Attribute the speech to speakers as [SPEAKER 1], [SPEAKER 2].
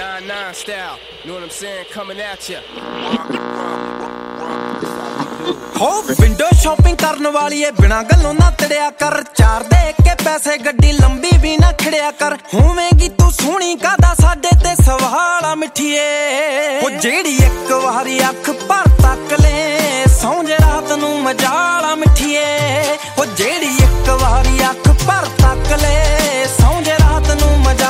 [SPEAKER 1] 9-9 style, know what I'm saying? Coming at ya.
[SPEAKER 2] हो window shopping करने वाली है बिना गलों ना तड़िया कर चार दे के पैसे गड्डी लंबी भी ना खड़िया कर होवेगी तू सोहनी कादा साडे ते सवाला मिठिए ओ जेड़ी एक वारी अख भर तक ले सौं जे रात नू मजा